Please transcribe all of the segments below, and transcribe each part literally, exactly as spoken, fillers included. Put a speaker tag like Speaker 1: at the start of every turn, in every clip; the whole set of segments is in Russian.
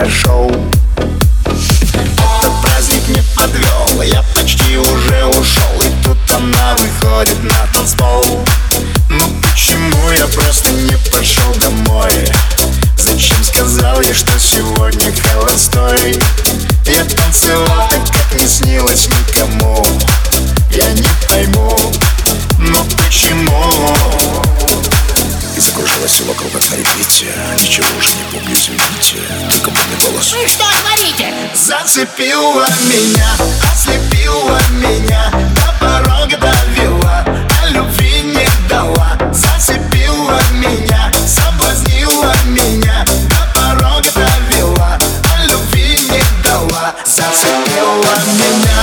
Speaker 1: прошел. Этот праздник не подвел, я почти уже ушел. И тут она выходит на танцпол. Ну почему я просто не пошел домой? Зачем сказал ей, что сегодня холостой? Я танцевал так, как не снилось никому. Я не пойму, но почему?
Speaker 2: Искружилась все вокруг, как на репите. Ничего уже не помню, извините. Только помню голос.
Speaker 3: Вы что творите?
Speaker 1: Зацепила меня, ослепила меня, до порога довела, а любви не дала. Зацепила меня, соблазнила меня, до порога довела, а любви не дала. Зацепила меня.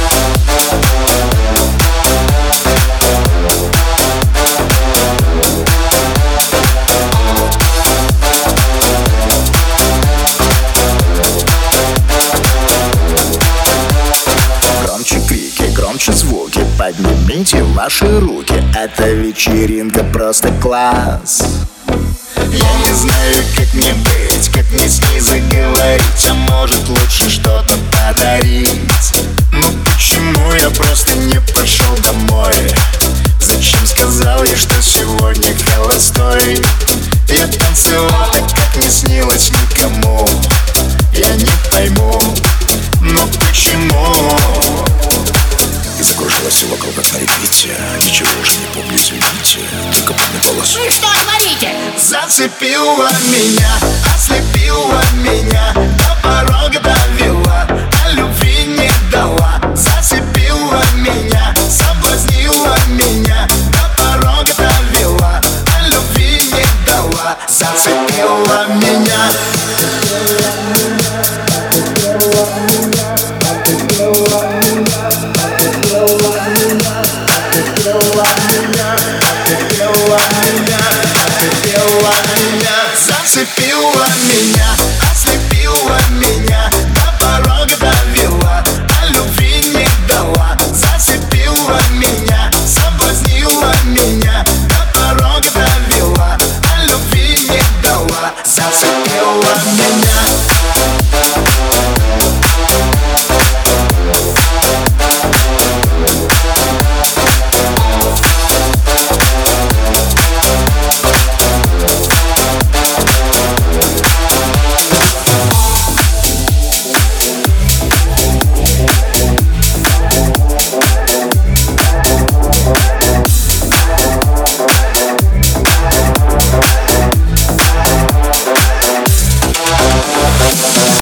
Speaker 2: Громче звуки, поднимите ваши руки. Эта вечеринка просто класс.
Speaker 1: Я не знаю, как мне быть, как мне с ней заговорить. А может лучше что-то подарить. Ну почему я просто не пошел домой? Зачем сказал ей, что сегодня холостой? Я танцевал так, как не снилось никому. Я не пойму, но почему?
Speaker 2: Искружилась все вокруг, как на репите. Ничего уже не помню, извините. Только помню голос.
Speaker 3: Вы что творите?
Speaker 1: Зацепила меня, ослепила меня, до порога довела, а любви не дала. Зацепила меня, соблазнила меня, до порога довела, а любви не дала. Зацепила меня. Зацепила меня,